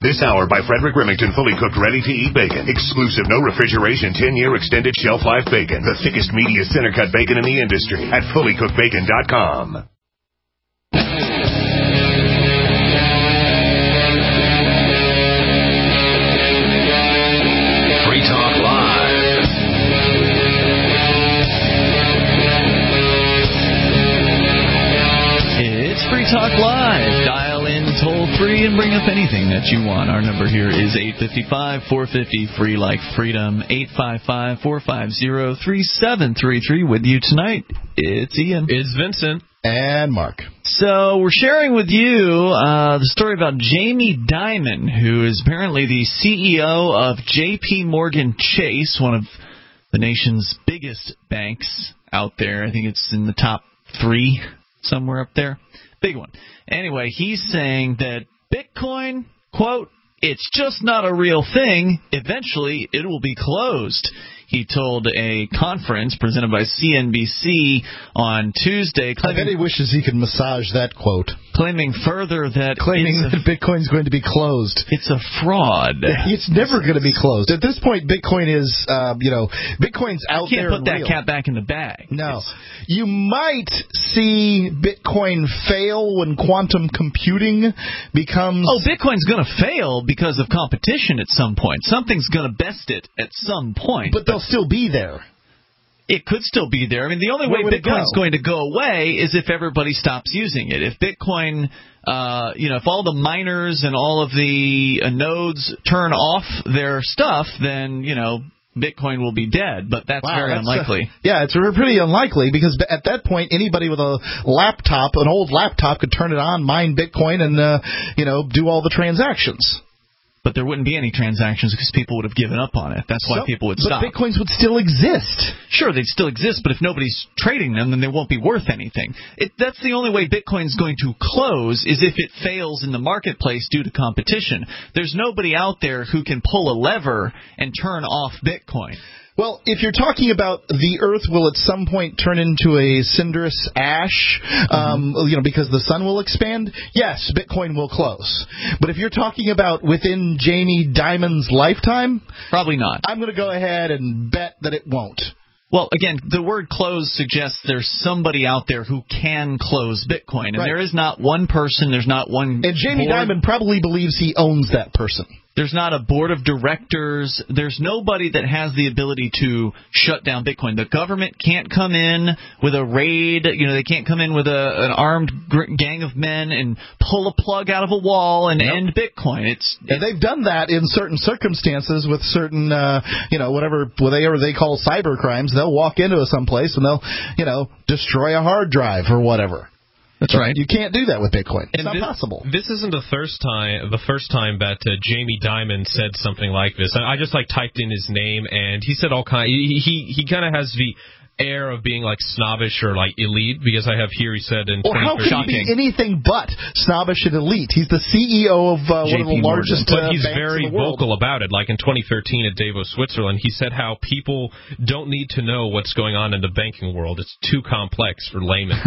This hour by Frederick Remington, fully cooked, ready-to-eat bacon. Exclusive, no refrigeration, 10-year extended shelf life bacon. The thickest, meatiest center-cut bacon in the industry at fullycookedbacon.com. Free Talk Live. It's Free Talk Live. Dial in toll-free and bring up anything that you want. Our number here is 855-450-FREE like freedom, 855-450-3733. With you tonight, it's Ian. It's Vincent. And Mark. So we're sharing with you the story about Jamie Dimon, who is apparently the CEO of J.P. Morgan Chase, one of the nation's biggest banks out there. I think it's in the top 3, somewhere up there. Big one. Anyway, he's saying that Bitcoin, quote, it's just not a real thing. Eventually, it will be closed. He told a conference presented by CNBC on Tuesday. I bet he wishes he could massage that quote. Claiming further that Bitcoin's going to be closed. It's a fraud. It's never going to be closed. At this point, Bitcoin is, Bitcoin's out there. You can't put that cat back in the bag. No. You might see Bitcoin fail when quantum computing becomes... Oh, Bitcoin's going to fail because of competition at some point. Something's going to best it at some point. But they'll still be there. It could still be there. I mean, the only way Bitcoin's going to go away is if everybody stops using it. If Bitcoin, if all the miners and all of the nodes turn off their stuff, then, Bitcoin will be dead. But that's very unlikely. It's pretty unlikely because at that point, anybody with a laptop, an old laptop, could turn it on, mine Bitcoin, and, do all the transactions. But there wouldn't be any transactions because people would have given up on it. That's why people would stop. But Bitcoins would still exist. Sure, they'd still exist, but if nobody's trading them, then they won't be worth anything. That's the only way Bitcoin's going to close is if it fails in the marketplace due to competition. There's nobody out there who can pull a lever and turn off Bitcoin. Well, if you're talking about the Earth will at some point turn into a cinderous ash, because the sun will expand, yes, Bitcoin will close. But if you're talking about within Jamie Dimon's lifetime, probably not. I'm going to go ahead and bet that it won't. Well, again, the word close suggests there's somebody out there who can close Bitcoin. And there is not one person, there's not one... And Jamie Dimon probably believes he owns that person. There's not a board of directors. There's nobody that has the ability to shut down Bitcoin. The government can't come in with a raid. They can't come in with an armed gang of men and pull a plug out of a wall and end Bitcoin. And they've done that in certain circumstances with certain, whatever they call cyber crimes. They'll walk into someplace and they'll, destroy a hard drive or whatever. That's right. You can't do that with Bitcoin. It's not possible. This isn't the first time that Jamie Dimon said something like this. I just typed in his name, and he said all kind. He kind of has the air of being snobbish or elite, because I have here he said in 2013. Well, how can he be anything but snobbish and elite? He's the CEO of one of the largest but he's banks very in the world. vocal about it. Like in 2013 at Davos, Switzerland, he said how people don't need to know what's going on in the banking world. It's too complex for laymen.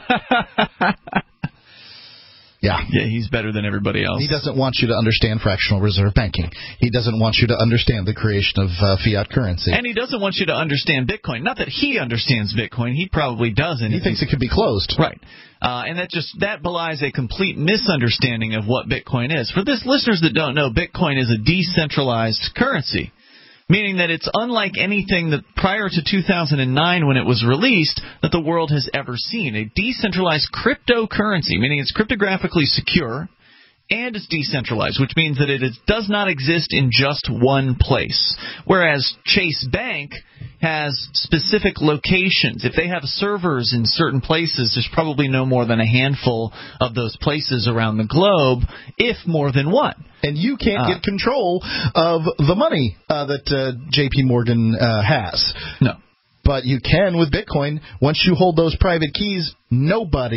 Yeah, he's better than everybody else. He doesn't want you to understand fractional reserve banking. He doesn't want you to understand the creation of fiat currency. And he doesn't want you to understand Bitcoin. Not that he understands Bitcoin. He probably doesn't. He thinks it could be closed. Right. And that belies a complete misunderstanding of what Bitcoin is. For this listeners that don't know, Bitcoin is a decentralized currency, meaning that it's unlike anything that prior to 2009 when it was released that the world has ever seen. A decentralized cryptocurrency, meaning it's cryptographically secure and it's decentralized, which means that it does not exist in just one place. Whereas Chase Bank has specific locations. If they have servers in certain places, there's probably no more than a handful of those places around the globe, if more than one. And you can't get control of the money that J.P. Morgan has. No. But you can with Bitcoin. Once you hold those private keys, nobody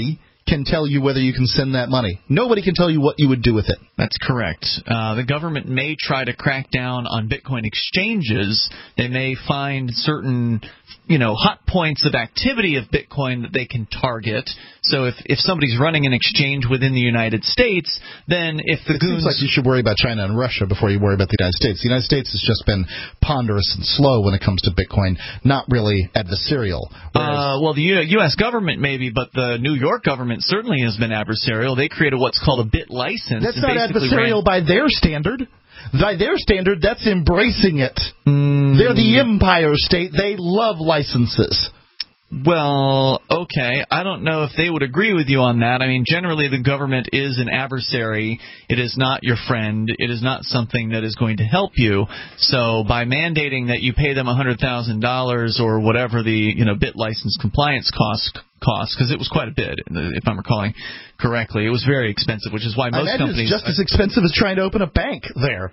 can tell you whether you can send that money. Nobody can tell you what you would do with it. That's correct. The government may try to crack down on Bitcoin exchanges. They may find certain, hot points of activity of Bitcoin that they can target. So if somebody's running an exchange within the United States, then if the goons... Seems like you should worry about China and Russia before you worry about the United States. The United States has just been ponderous and slow when it comes to Bitcoin, not really adversarial. Well, the U.S. government maybe, but the New York government certainly has been adversarial. They created what's called a bit license. That's not adversarial by their standard. By their standard, that's embracing it. They're the empire state. They love licenses. Well, okay. I don't know if they would agree with you on that. I mean, generally the government is an adversary. It is not your friend. It is not something that is going to help you. So by mandating that you pay them $100,000 or whatever the bit license compliance cost, because it was quite a bit, if I'm recalling correctly. It was very expensive, which is why most companies... It's just as expensive as trying to open a bank there.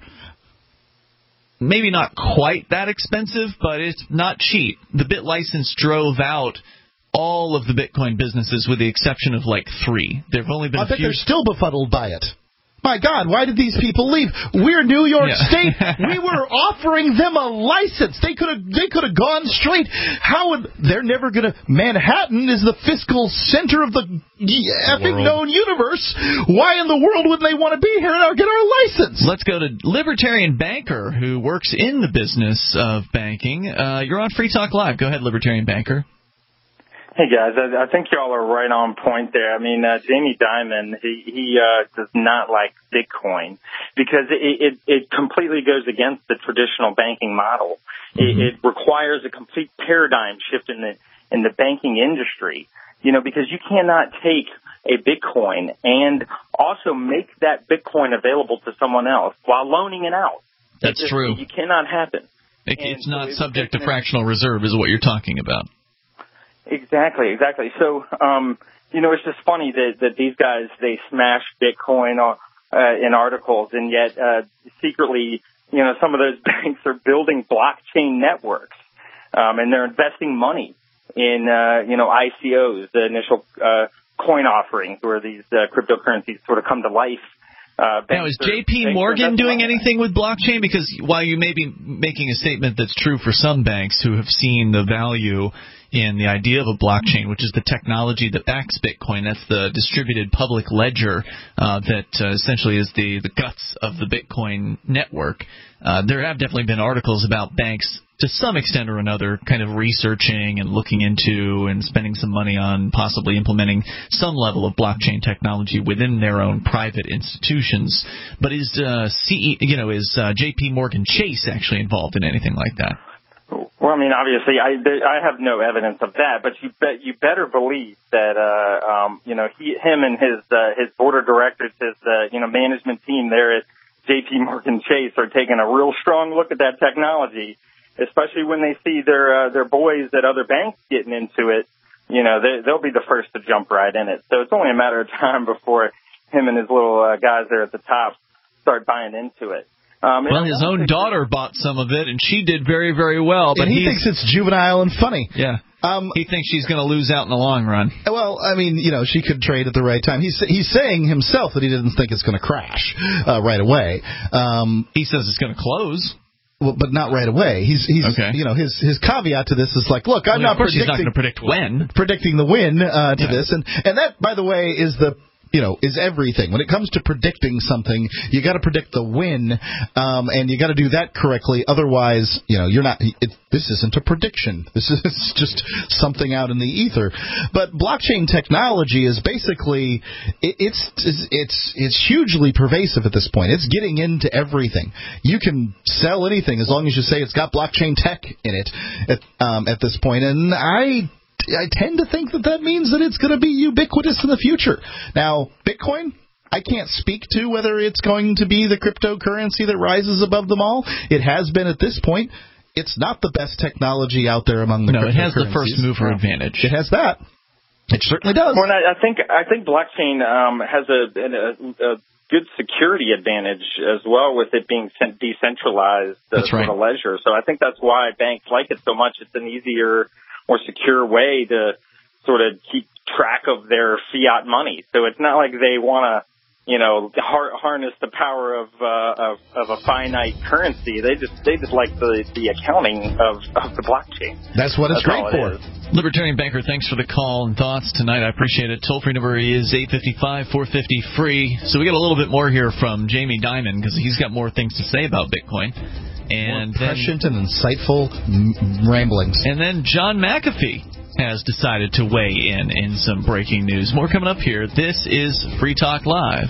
Maybe not quite that expensive, but it's not cheap. The bit license drove out all of the Bitcoin businesses with the exception of like 3. There have only been I bet they're still befuddled by it. My God, why did these people leave? We're New York State. We were offering them a license. They could have gone straight. They're never going to... Manhattan is the fiscal center of the effing known universe. Why in the world would they want to be here and get our license? Let's go to Libertarian Banker, who works in the business of banking. You're on Free Talk Live. Go ahead, Libertarian Banker. Hey guys, I think y'all are right on point there. I mean, Jamie Dimon, he does not like Bitcoin because it completely goes against the traditional banking model. It requires a complete paradigm shift in the banking industry, because you cannot take a Bitcoin and also make that Bitcoin available to someone else while loaning it out. That's true. You cannot happen. It's not subject to fractional reserve is what you're talking about. Exactly. So, it's just funny that these guys, they smash Bitcoin in articles, and yet secretly, some of those banks are building blockchain networks, and they're investing money in, ICOs, the initial coin offerings, where these cryptocurrencies sort of come to life. Now, is J.P. Morgan doing anything with blockchain? Because while you may be making a statement that's true for some banks who have seen the value in the idea of a blockchain, which is the technology that backs Bitcoin, that's the distributed public ledger that essentially is the guts of the Bitcoin network, there have definitely been articles about banks to some extent or another kind of researching and looking into and spending some money on possibly implementing some level of blockchain technology within their own private institutions. But is J.P. Morgan Chase actually involved in anything like that? Well, I mean, obviously, I have no evidence of that, but you better believe that him and his board of directors, his management team there at J.P. Morgan Chase are taking a real strong look at that technology, especially when they see their boys at other banks getting into it. They'll be the first to jump right in it. So it's only a matter of time before him and his little guys there at the top start buying into it. Well, his own daughter bought some of it, and she did very, very well. But he thinks it's juvenile and funny. Yeah. He thinks she's going to lose out in the long run. Well, I mean, she could trade at the right time. He's saying himself that he didn't think it's going to crash right away. He says it's going to close. Well, but not right away. He's okay. His caveat to this is like, look, I'm not predicting. He's not going to predict when. Predicting the win to this, and that, by the way, is is everything. When it comes to predicting something, you got to predict the win, and you got to do that correctly. Otherwise, you're not. This isn't a prediction. This is just something out in the ether. But blockchain technology is basically it's hugely pervasive at this point. It's getting into everything. You can sell anything as long as you say it's got blockchain tech in it at this point. And I tend to think that means that it's going to be ubiquitous in the future. Now, Bitcoin, I can't speak to whether it's going to be the cryptocurrency that rises above them all. It has been at this point. It's not the best technology out there among the cryptocurrencies. No, it has the first mover advantage. It has that. It certainly does. Well, I think blockchain has a good security advantage as well with it being decentralized sort of ledger. So I think that's why banks like it so much. It's an easier, more secure way to sort of keep track of their fiat money. So it's not like they want to, harness the power of a finite currency. They just like the accounting of the blockchain. That's what it's great for. Libertarian Banker, thanks for the call and thoughts tonight. I appreciate it. Toll-free number is 855-450-FREE. So we got a little bit more here from Jamie Dimon because he's got more things to say about Bitcoin. And more prescient and insightful ramblings. And then John McAfee has decided to weigh in some breaking news. More coming up here. This is Free Talk Live.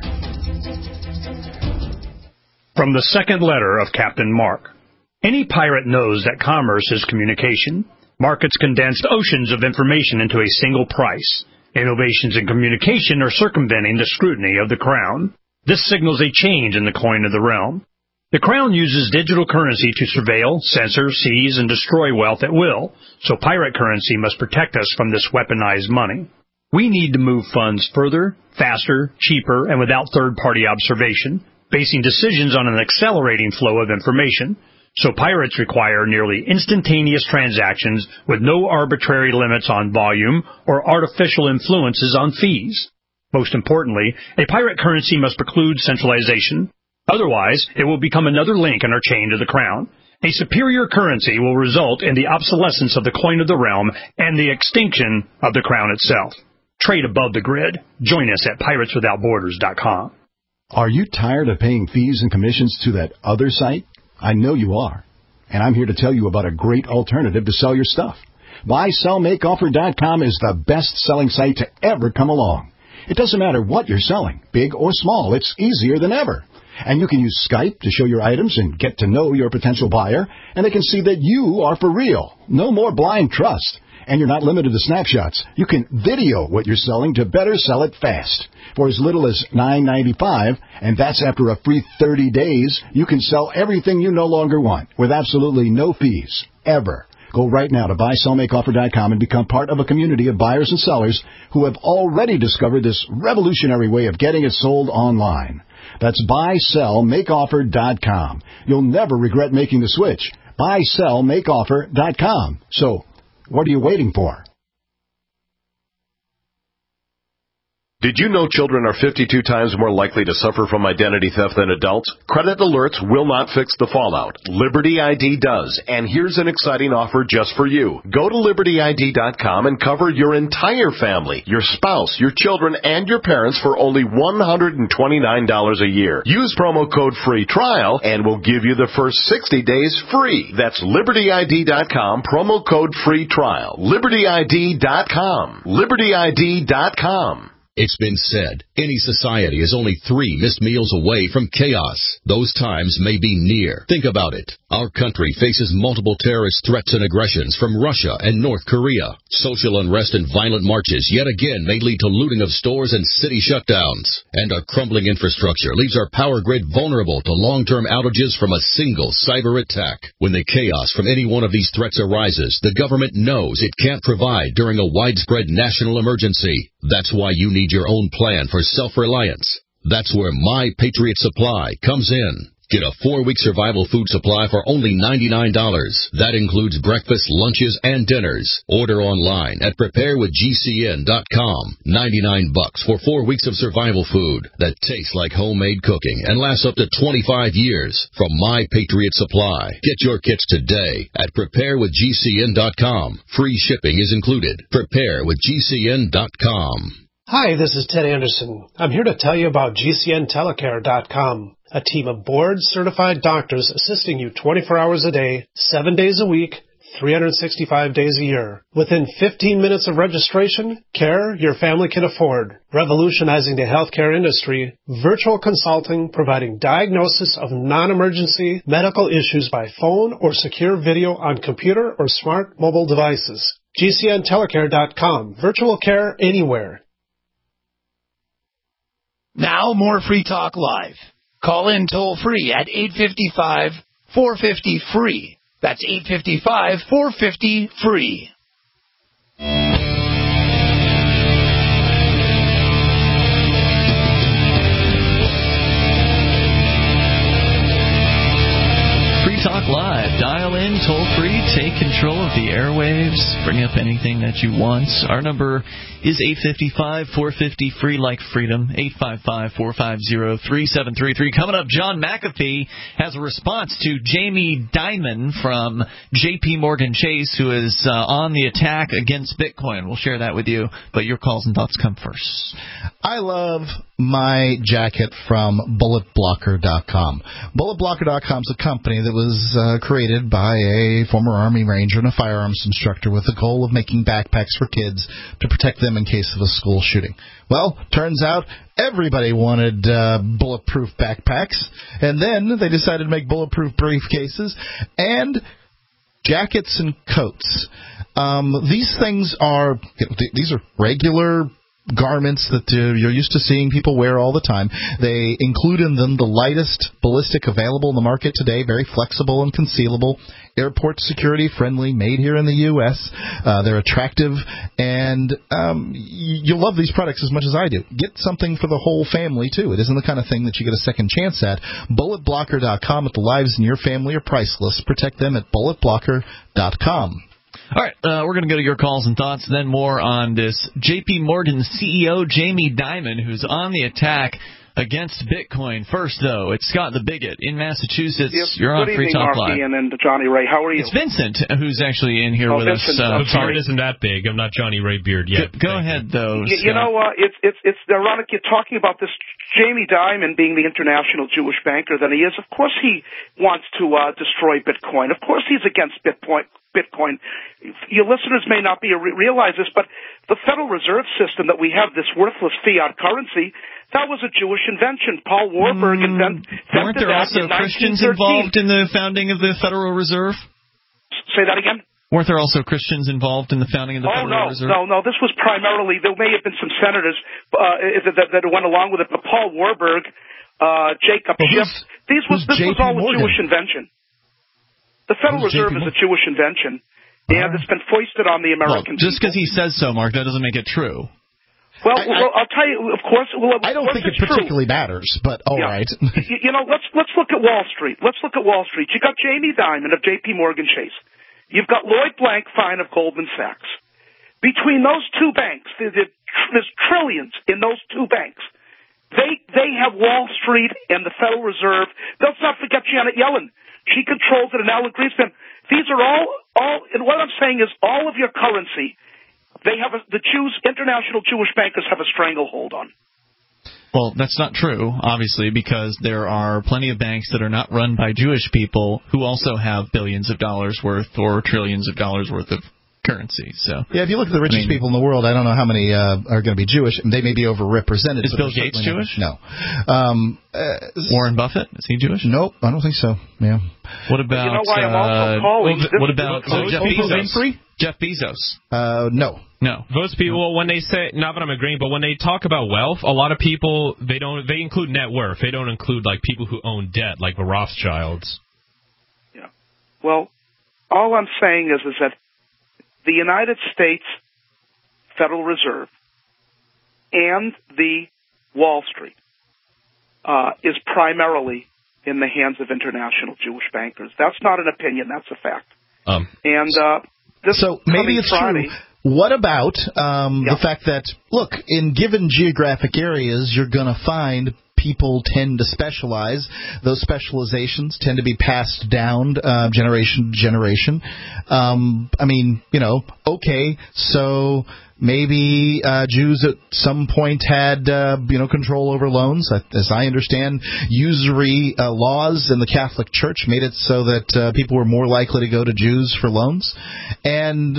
From the second letter of Captain Mark. Any pirate knows that commerce is communication. Markets condensed oceans of information into a single price. Innovations in communication are circumventing the scrutiny of the Crown. This signals a change in the coin of the realm. The Crown uses digital currency to surveil, censor, seize, and destroy wealth at will, so pirate currency must protect us from this weaponized money. We need to move funds further, faster, cheaper, and without third-party observation, basing decisions on an accelerating flow of information, so pirates require nearly instantaneous transactions with no arbitrary limits on volume or artificial influences on fees. Most importantly, a pirate currency must preclude centralization. Otherwise, it will become another link in our chain to the Crown. A superior currency will result in the obsolescence of the coin of the realm and the extinction of the Crown itself. Trade above the grid. Join us at pirateswithoutborders.com. Are you tired of paying fees and commissions to that other site? I know you are. And I'm here to tell you about a great alternative to sell your stuff. BuySellMakeOffer.com is the best-selling site to ever come along. It doesn't matter what you're selling, big or small, it's easier than ever. And you can use Skype to show your items and get to know your potential buyer, and they can see that you are for real. No more blind trust. And you're not limited to snapshots. You can video what you're selling to better sell it fast. For as little as $9.95, and that's after a free 30 days, you can sell everything you no longer want with absolutely no fees, ever. Go right now to BuySellMakeOffer.com and become part of a community of buyers and sellers who have already discovered this revolutionary way of getting it sold online. That's BuySellMakeOffer.com. You'll never regret making the switch. BuySellMakeOffer.com. So, what are you waiting for? Did you know children are 52 times more likely to suffer from identity theft than adults? Credit alerts will not fix the fallout. Liberty ID does. And here's an exciting offer just for you. Go to LibertyID.com and cover your entire family, your spouse, your children, and your parents for only $129 a year. Use promo code FREETRIAL and we'll give you the first 60 days free. That's LibertyID.com, promo code FREETRIAL. LibertyID.com. LibertyID.com. It's been said, any society is only 3 missed meals away from chaos. Those times may be near. Think about it. Our country faces multiple terrorist threats and aggressions from Russia and North Korea. Social unrest and violent marches yet again may lead to looting of stores and city shutdowns. And our crumbling infrastructure leaves our power grid vulnerable to long-term outages from a single cyber attack. When the chaos from any one of these threats arises, the government knows it can't provide during a widespread national emergency. That's why you need your own plan for self-reliance. That's where My Patriot Supply comes in. Get a 4-week survival food supply for only $99. That includes breakfast, lunches, and dinners. Order online at preparewithgcn.com. $99 for 4 weeks of survival food that tastes like homemade cooking and lasts up to 25 years from My Patriot Supply. Get your kits today at preparewithgcn.com. Free shipping is included. Preparewithgcn.com. Hi, this is Ted Anderson. I'm here to tell you about GCNtelecare.com, a team of board-certified doctors assisting you 24 hours a day, 7 days a week, 365 days a year. Within 15 minutes of registration, care your family can afford. Revolutionizing the healthcare industry, virtual consulting providing diagnosis of non-emergency medical issues by phone or secure video on computer or smart mobile devices. GCNtelecare.com, virtual care anywhere. Now more Free Talk Live. Call in toll-free at 855-450-FREE. That's 855-450-FREE. Free Free Talk Live. Dial in, toll free, take control of the airwaves, bring up anything that you want. Our number is 855-450-FREE like freedom, 855-450-3733. Coming up, John McAfee has a response to Jamie Dimon from J.P. Morgan Chase, who is on the attack against Bitcoin. We'll share that with you, but your calls and thoughts come first. I love my jacket from BulletBlocker.com. BulletBlocker.com is a company that was created by a former Army Ranger and a firearms instructor with the goal of making backpacks for kids to protect them in case of a school shooting. Well, turns out everybody wanted bulletproof backpacks, and then they decided to make bulletproof briefcases and jackets and coats. These things are regular garments that you're used to seeing people wear all the time. They include in them the lightest ballistic available in the market today, very flexible and concealable, airport security friendly, made here in the U.S. They're attractive, and you'll love these products as much as I do. Get something for the whole family, too. It isn't the kind of thing that you get a second chance at. BulletBlocker.com. If the lives in your family are priceless, protect them at BulletBlocker.com. All right, we're going to go to your calls and thoughts, then more on this J.P. Morgan CEO Jamie Dimon, who's on the attack against Bitcoin. First, though, it's Scott the Bigot in Massachusetts. Yes. You're on Free Talk Live. Good evening, Mark and Johnny Ray. How are you? It's Vincent who's actually in here with Vincent, us. Beard isn't that big. I'm not Johnny Ray Beard yet. Go ahead, though. You know, it's ironic you're talking about this Jamie Dimon being the international Jewish banker that he is. Of course he wants to destroy Bitcoin. Of course he's against Bitcoin. Your listeners may not realize this, but the Federal Reserve System that we have, this worthless fiat currency, that was a Jewish invention. Paul Warburg invented that. Weren't there also Christians involved in the founding of the Federal Reserve? Say that again? Weren't there also Christians involved in the founding of the Federal Reserve? No. This was primarily, there may have been some senators that went along with it, but Paul Warburg, Jacob Schiff, this was all a Jewish invention. The Federal Reserve is a Jewish invention, and it's been foisted on the American people. Just because he says so, Mark, that doesn't make it true. Well, I'll tell you, of course. I don't think it particularly matters, but all right. You know, let's look at Wall Street. You got Jamie Dimon of J.P. Morgan Chase. You've got Lloyd Blankfein of Goldman Sachs. Between those two banks, there's trillions in those two banks. They have Wall Street and the Federal Reserve. Let's not forget Janet Yellen. She controls it, and Alan Greenspan. These are all, and what I'm saying is all of your currency, the international Jewish bankers have a stranglehold on. Well, that's not true, obviously, because there are plenty of banks that are not run by Jewish people who also have billions of dollars worth or trillions of dollars worth of currency. So yeah, if you look at the richest people in the world, I don't know how many are going to be Jewish, and they may be overrepresented. Is Bill Gates Jewish? No. Warren Buffett, is he Jewish? Nope, I don't think so. Yeah. What about? You know why I'm also calling? What about Jeff Bezos? Jeff Bezos? No. Those people, when they say, not that I'm agreeing, but when they talk about wealth, a lot of people they include net worth. They don't include like people who own debt, like the Rothschilds. Yeah. Well, all I'm saying is that the United States Federal Reserve and the Wall Street is primarily in the hands of international Jewish bankers. That's not an opinion. That's a fact. So maybe it's true. What about the fact that, look, in given geographic areas, you're going to find people tend to specialize. Those specializations tend to be passed down generation to generation. I mean, okay, so maybe Jews at some point had, control over loans. As I understand, usury laws in the Catholic Church made it so that people were more likely to go to Jews for loans. And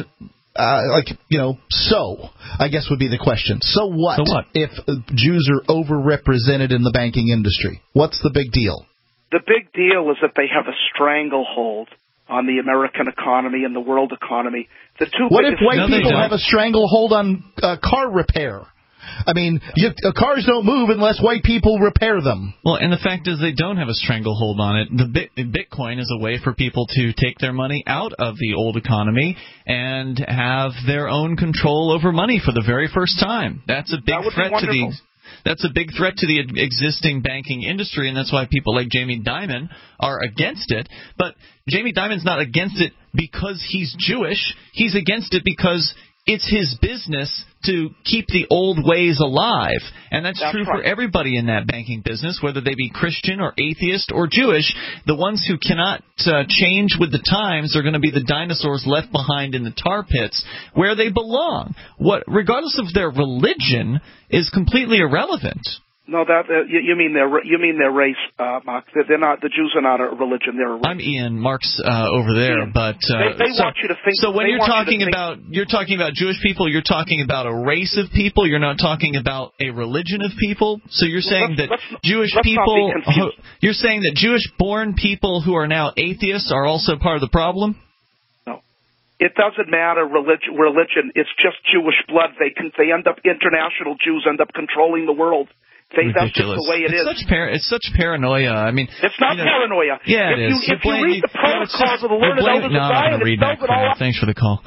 so I guess would be the question. So what if Jews are overrepresented in the banking industry? What's the big deal? The big deal is that they have a stranglehold on the American economy and the world economy. What if white people have a stranglehold on car repair? I mean, cars don't move unless white people repair them. Well, and the fact is they don't have a stranglehold on it. Bitcoin is a way for people to take their money out of the old economy and have their own control over money for the very first time. That's a big threat to the That's a big threat to the existing banking industry, and that's why people like Jamie Dimon are against it. But Jamie Dimon's not against it because he's Jewish. He's against it because it's his business to keep the old ways alive. And that's true for everybody in that banking business, whether they be Christian or atheist or Jewish. The ones who cannot change with the times are going to be the dinosaurs left behind in the tar pits where they belong. Regardless of their religion, is completely irrelevant. No, you mean their race, Mark. They're not. The Jews are not a religion. They're a race. I'm Ian. Mark's over there, Ian. but they want you to think. So when you're talking about Jewish people, you're talking about a race of people. You're not talking about a religion of people. So you're saying that Jewish people. You're saying that Jewish-born people who are now atheists are also part of the problem. No, it doesn't matter religion. It's just Jewish blood. They end up international Jews end up controlling the world. That's just the way it is. It's such paranoia. I mean, it's not paranoia. Yeah, it is. If you read the protocols of the learned elders of Zion, it spells it all out. Thanks for the call.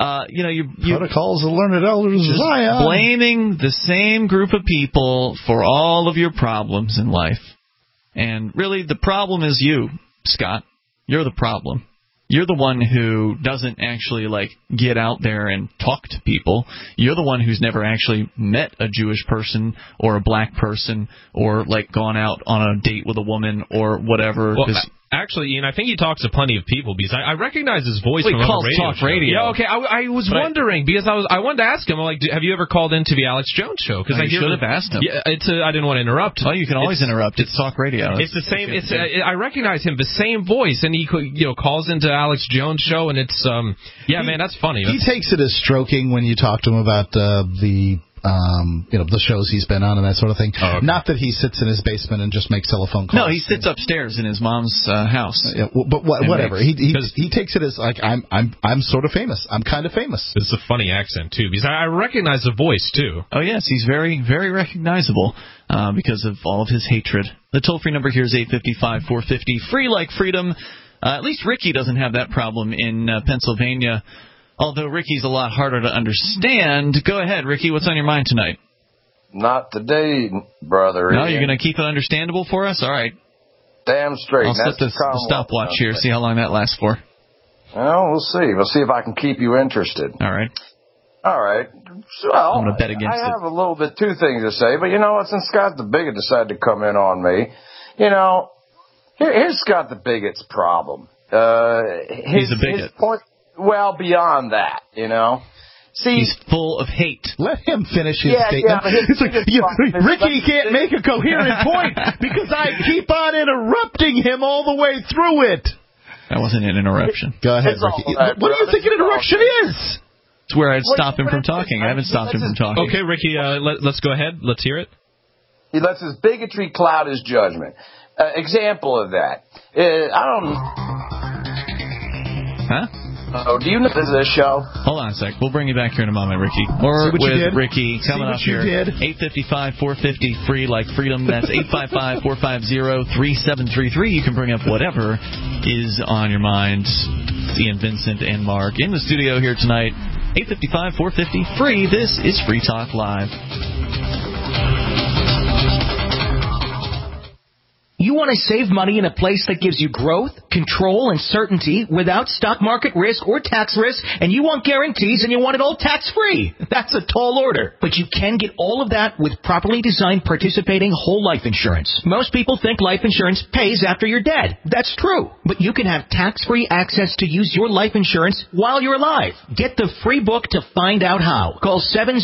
Protocols of the learned elders of Zion. Blaming the same group of people for all of your problems in life, and really the problem is you, Scott. You're the problem. You're the one who doesn't actually, get out there and talk to people. You're the one who's never actually met a Jewish person or a black person or, gone out on a date with a woman or whatever. Well, actually, Ian, I think he talks to plenty of people because I recognize his voice from a radio talk show. Radio. Yeah, okay. I was wondering because I wanted to ask him, have you ever called into the Alex Jones show? Because I should have asked him. Yeah, I didn't want to interrupt. Oh, you can always interrupt. It's talk radio. It's the same. I recognize him, the same voice, and he calls into Alex Jones show, and it's man, that's funny. He takes it as stroking when you talk to him about the shows he's been on and that sort of thing. Oh, okay. Not that he sits in his basement and just makes telephone calls. No, he sits upstairs in his mom's house. But whatever. He takes it as I'm sort of famous. I'm kind of famous. It's a funny accent too because I recognize the voice too. Oh yes, he's very, very recognizable because of all of his hatred. The toll-free number here is 855-450 free like freedom. At least Ricky doesn't have that problem in Pennsylvania. Although Ricky's a lot harder to understand. Go ahead, Ricky. What's on your mind tonight? Not today, brother. No, you're going to keep it understandable for us? All right. Damn straight. I'll set the stopwatch here. See how long that lasts for. Well, we'll see. We'll see if I can keep you interested. All right. Well, I'm going to bet against it. I have a little bit two things to say, but you know what? Since Scott the Bigot decided to come in on me, here's Scott the Bigot's problem. He's a bigot. His point. Well, beyond that, See, he's full of hate. Let him finish his statement. Ricky can't make a coherent point because I keep on interrupting him all the way through it. That wasn't an interruption. Go ahead, Ricky. What do you think an interruption is? It's where I'd stop him from talking. I haven't stopped him from talking. Okay, Ricky, let's go ahead. Let's hear it. He lets his bigotry cloud his judgment. Example of that. Huh? Oh, do you know this is a show? Hold on a sec. We'll bring you back here in a moment, Ricky. More with Ricky coming up here. 855-450 free like freedom. That's 855-450-3733. You can bring up whatever is on your mind. Ian, Vincent, and Mark in the studio here tonight. 855-450 free. This is Free Talk Live. You want to save money in a place that gives you growth, control, and certainty without stock market risk or tax risk, and you want guarantees and you want it all tax-free. That's a tall order. But you can get all of that with properly designed participating whole life insurance. Most people think life insurance pays after you're dead. That's true. But you can have tax-free access to use your life insurance while you're alive. Get the free book to find out how. Call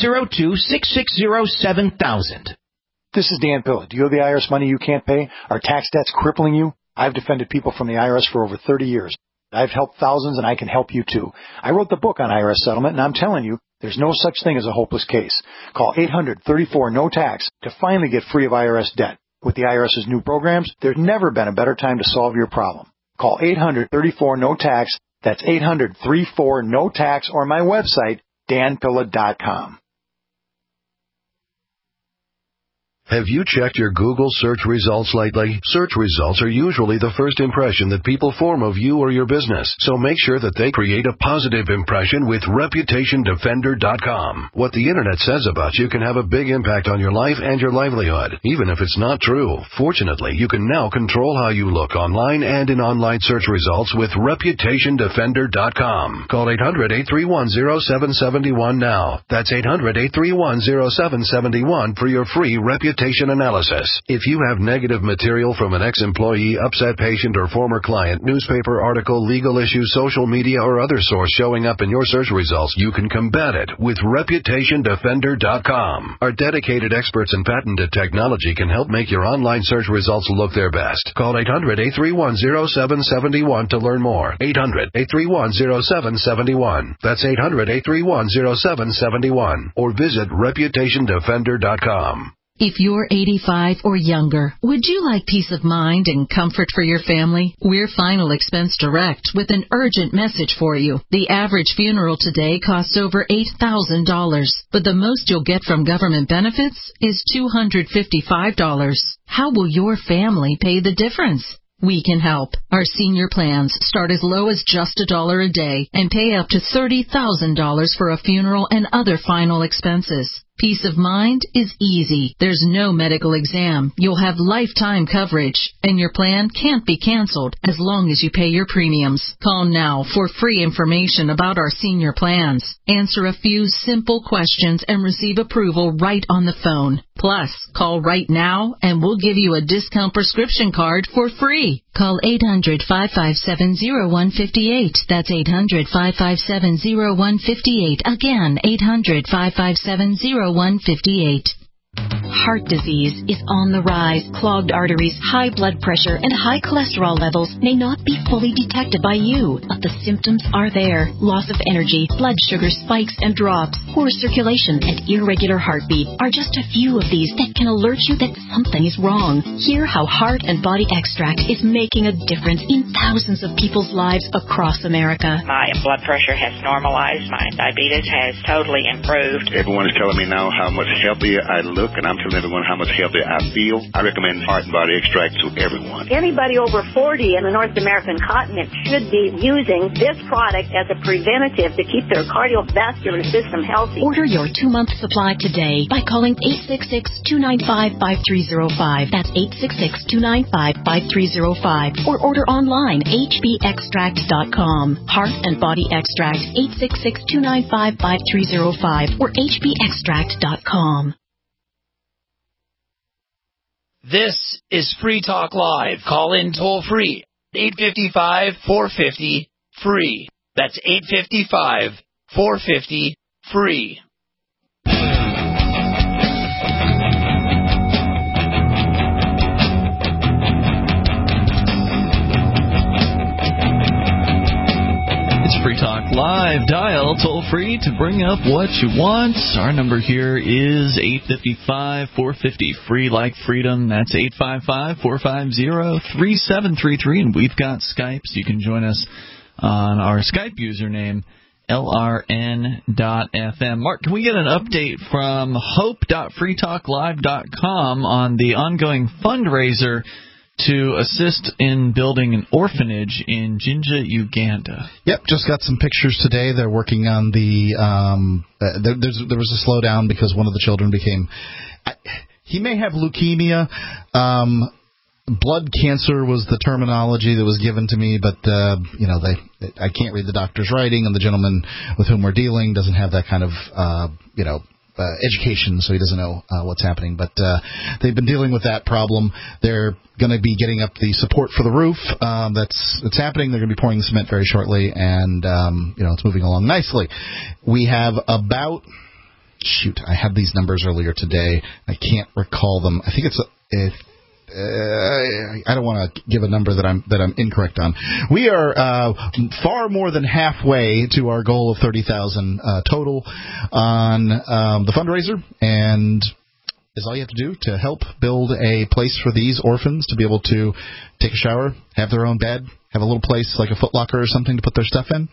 702-660-7000. This is Dan Pilla. Do you owe the IRS money you can't pay? Are tax debts crippling you? I've defended people from the IRS for over 30 years. I've helped thousands, and I can help you, too. I wrote the book on IRS settlement, and I'm telling you, there's no such thing as a hopeless case. Call 800-34-NO-TAX to finally get free of IRS debt. With the IRS's new programs, there's never been a better time to solve your problem. Call 800-34-NO-TAX. That's 800-34-NO-TAX, or my website, danpilla.com. Have you checked your Google search results lately? Search results are usually the first impression that people form of you or your business, so make sure that they create a positive impression with ReputationDefender.com. What the internet says about you can have a big impact on your life and your livelihood, even if it's not true. Fortunately, you can now control how you look online and in online search results with ReputationDefender.com. Call 800-831-0771 now. That's 800-831-0771 for your free reputation analysis. If you have negative material from an ex-employee, upset patient, or former client, newspaper article, legal issue, social media, or other source showing up in your search results, you can combat it with ReputationDefender.com. Our dedicated experts in patented technology can help make your online search results look their best. Call 800-831-0771 to learn more. 800-831-0771. That's 800-831-0771. Or visit ReputationDefender.com. If you're 85 or younger, would you like peace of mind and comfort for your family? We're Final Expense Direct with an urgent message for you. The average funeral today costs over $8,000, but the most you'll get from government benefits is $255. How will your family pay the difference? We can help. Our senior plans start as low as just $1 a day and pay up to $30,000 for a funeral and other final expenses. Peace of mind is easy. There's no medical exam. You'll have lifetime coverage, and your plan can't be canceled as long as you pay your premiums. Call now for free information about our senior plans. Answer a few simple questions and receive approval right on the phone. Plus, call right now and we'll give you a discount prescription card for free. Call 800-557-0158. That's 800-557-0158. Again, 800-557-0158. Heart disease is on the rise. Clogged arteries, high blood pressure, and high cholesterol levels may not be fully detected by you, but the symptoms are there. Loss of energy, blood sugar spikes and drops, poor circulation, and irregular heartbeat are just a few of these that can alert you that something is wrong. Hear how Heart and Body Extract is making a difference in thousands of people's lives across America. My blood pressure has normalized. My diabetes has totally improved. Everyone is telling me now how much healthier I look, and I'm telling everyone how much healthier I feel. I recommend Heart and Body Extract to everyone. Anybody over 40 in the North American continent should be using this product as a preventative to keep their cardiovascular system healthy. Order your 2-month supply today by calling 866-295-5305. That's 866-295-5305. Or order online, hbextract.com. Heart and Body Extract, 866-295-5305 or hbextract.com. This is Free Talk Live. Call in toll free. 855-450-FREE. That's 855-450-FREE. It's Free Talk Live. Dial toll-free to bring up what you want. Our number here is 855-450-FREE, like freedom. That's 855-450-3733. And we've got Skype, so you can join us on our Skype username, LRN.FM. Mark, can we get an update from hope.freetalklive.com on the ongoing fundraiser to assist in building an orphanage in Jinja, Uganda? Yep, just got some pictures today. They're working on the there was a slowdown because one of the children became he may have leukemia. Blood cancer was the terminology that was given to me, but I can't read the doctor's writing, and the gentleman with whom we're dealing doesn't have that kind of education, so he doesn't know what's happening. But they've been dealing with that problem. They're going to be getting up the support for the roof. That's happening. They're going to be pouring the cement very shortly, and it's moving along nicely. We have about I had these numbers earlier today. I can't recall them. I think it's I don't want to give a number that I'm incorrect on. We are far more than halfway to our goal of 30,000 total on the fundraiser, and is all you have to do to help build a place for these orphans to be able to take a shower, have their own bed, have a little place like a Foot Locker or something to put their stuff in,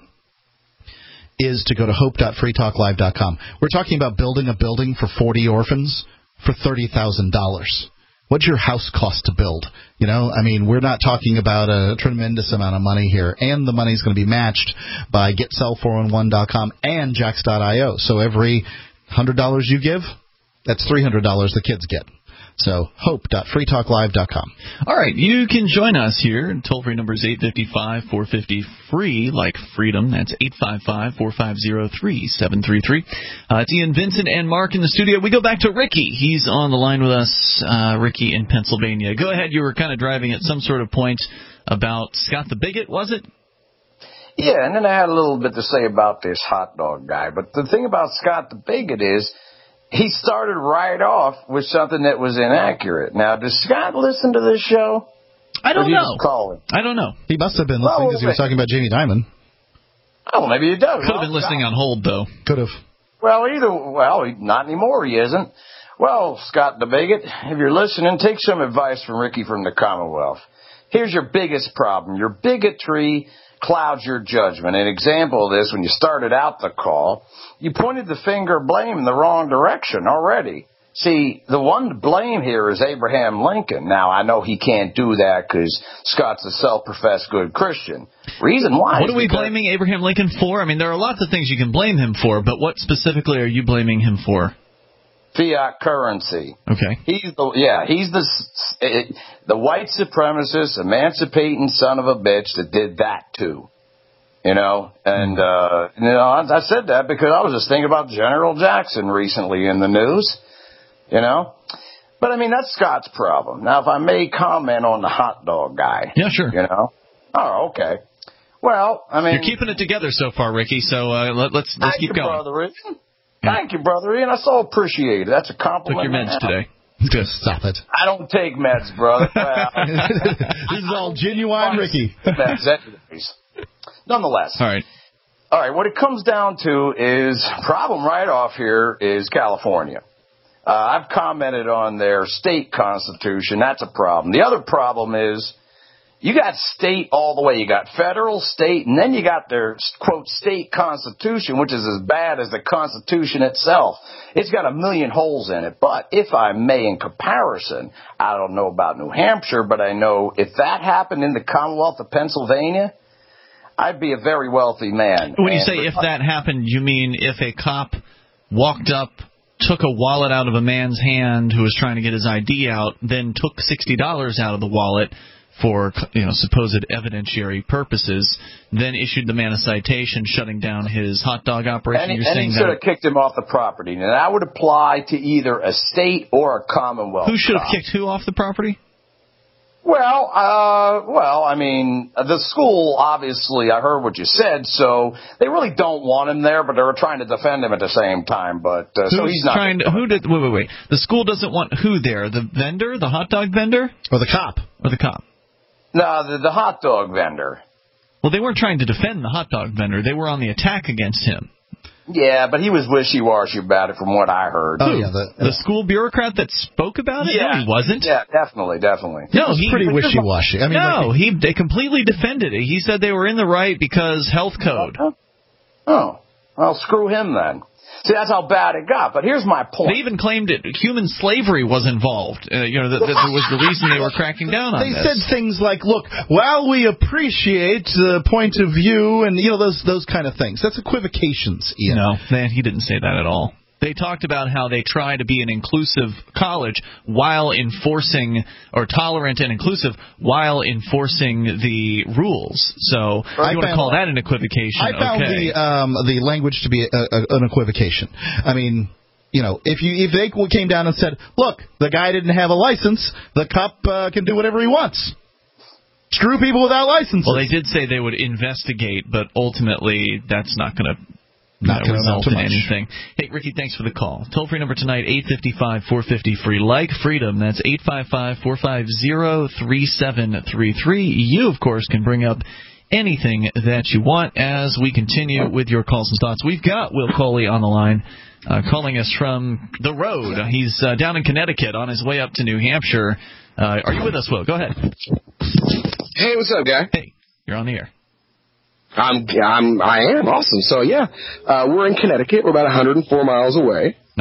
is to go to hope.freetalklive.com. We're talking about building a building for 40 orphans for $30,000? What's your house cost to build? You know, I mean, we're not talking about a tremendous amount of money here, and the money's going to be matched by GetSell411.com and Jax.io. So every $100 you give, that's $300 the kids get. So hope.freetalklive.com. All right, you can join us here. Toll-free number is 855-450-FREE, like freedom. That's 855-450-3733. It's Ian, Vincent, and Mark in the studio. We go back to Ricky. He's on the line with us, Ricky in Pennsylvania. Go ahead. You were kind of driving at some sort of point about Scott the Bigot, was it? Yeah, and then I had a little bit to say about this hot dog guy. But the thing about Scott the Bigot is, he started right off with something that was inaccurate. Now, does Scott listen to this show? I don't know. I don't know. He must have been listening because he was talking about Jamie Dimon. Oh, maybe he does. Could have been listening on hold, though. Could have. Well, not anymore, he isn't. Well, Scott the Bigot, if you're listening, take some advice from Ricky from the Commonwealth. Here's your biggest problem. Your bigotry clouds your judgment. An example of this, when you started out the call, you pointed the finger of blame in the wrong direction already. See, the one to blame here is Abraham Lincoln. Now, I know he can't do that because Scott's a self-professed good Christian. Reason why? What are we blaming Abraham Lincoln for? I mean, there are lots of things you can blame him for, but what specifically are you blaming him for? Fiat currency. Okay. He's the white supremacist, emancipating son of a bitch that did that too. You know, and I said that because I was just thinking about General Jackson recently in the news. You know, but I mean that's Scott's problem. Now, if I may comment on the hot dog guy. Yeah, sure. You know. Oh, okay. Well, I mean, you're keeping it together so far, Ricky. So let's keep going. Brother Ian. Thank you, Brother Ian. I so appreciate it. That's a compliment. Took your meds today. Just stop it. I don't take meds, brother. Well, this is all genuine, Ricky. Meds, nonetheless. All right. What it comes down to is problem right off here is California. I've commented on their state constitution. That's a problem. The other problem is you got state all the way. You got federal, state, and then you got their, quote, state constitution, which is as bad as the Constitution itself. It's got a million holes in it. But if I may, in comparison, I don't know about New Hampshire, but I know if that happened in the Commonwealth of Pennsylvania, I'd be a very wealthy man. When you say if that happened, you mean if a cop walked up, took a wallet out of a man's hand who was trying to get his ID out, then took $60 out of the wallet for supposed evidentiary purposes, then issued the man a citation shutting down his hot dog operation. And he should have kicked him off the property. And that would apply to either a state or a Commonwealth. Who should have kicked who off the property? Well, I mean, the school, obviously, I heard what you said, so they really don't want him there, but they were trying to defend him at the same time, but, so he's not. Wait. The school doesn't want who there? The vendor? The hot dog vendor? Or the cop? No, the hot dog vendor. Well, they weren't trying to defend the hot dog vendor. They were on the attack against him. Yeah, but he was wishy-washy about it from what I heard. Oh, yeah. The school bureaucrat that spoke about it? Yeah. No, he wasn't. Yeah, definitely. No, he was pretty wishy-washy. I mean, they completely defended it. He said they were in the right because health code. Oh, well, screw him then. See, that's how bad it got. But here's my point. They even claimed that human slavery was involved. That was the reason they were cracking down on this. They said things like, look, while we appreciate the point of view and, those kind of things. That's equivocations, Ian. No, he didn't say that at all. They talked about how they try to be an inclusive college while enforcing, or tolerant and inclusive while enforcing the rules. So if you want to call that an equivocation, I found the language to be an equivocation. I mean, if they came down and said, look, the guy didn't have a license, the cop can do whatever he wants. Screw people without licenses. Well, they did say they would investigate, but ultimately that's not going to result in anything. Hey, Ricky, thanks for the call. Toll-free number tonight, 855-450-FREE. Like freedom, that's 855-450-3733. You, of course, can bring up anything that you want as we continue with your calls and thoughts. We've got Will Coley on the line, calling us from the road. He's down in Connecticut on his way up to New Hampshire. Are you with us, Will? Go ahead. Hey, what's up, guy? Hey, you're on the air. I am awesome. So yeah, we're in Connecticut. We're about 104 miles away. Nice.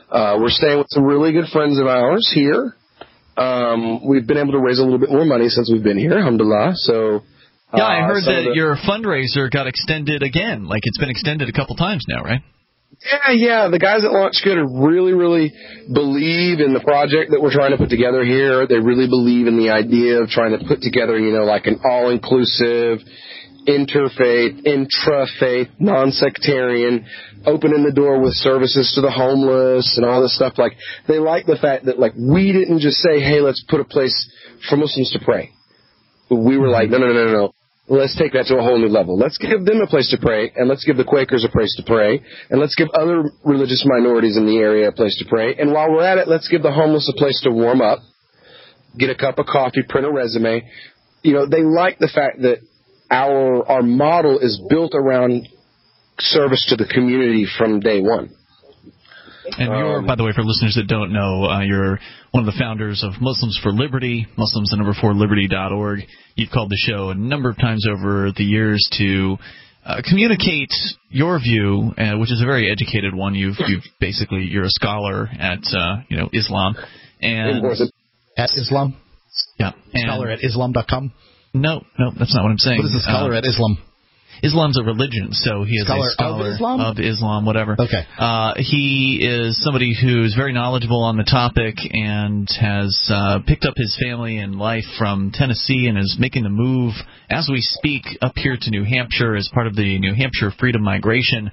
We're staying with some really good friends of ours here. We've been able to raise a little bit more money since we've been here, alhamdulillah. So, yeah, I heard that your fundraiser got extended again. Like, it's been extended a couple times now, right? Yeah. The guys at Launch Good really, really believe in the project that we're trying to put together here. They really believe in the idea of trying to put together, like an all-inclusive, interfaith, intra-faith, non-sectarian, opening the door with services to the homeless and all this stuff. Like, they like the fact that, like, we didn't just say, hey, let's put a place for Muslims to pray. We were like, no. Let's take that to a whole new level. Let's give them a place to pray, and let's give the Quakers a place to pray, and let's give other religious minorities in the area a place to pray. And while we're at it, let's give the homeless a place to warm up, get a cup of coffee, print a resume. They like the fact that our model is built around service to the community from day one. And you're, by the way, for listeners that don't know, you're one of the founders of Muslims for Liberty, Muslims4Liberty.org. You've called the show a number of times over the years to communicate your view, which is a very educated one. You're a scholar at Islam, and at Islam. Yeah, scholar at Islam.com. No, that's not what I'm saying. What is a scholar at Islam? Islam's a religion, so he is a scholar of Islam, whatever. Okay. He is somebody who's very knowledgeable on the topic and has picked up his family and life from Tennessee and is making the move as we speak up here to New Hampshire as part of the New Hampshire Freedom Migration.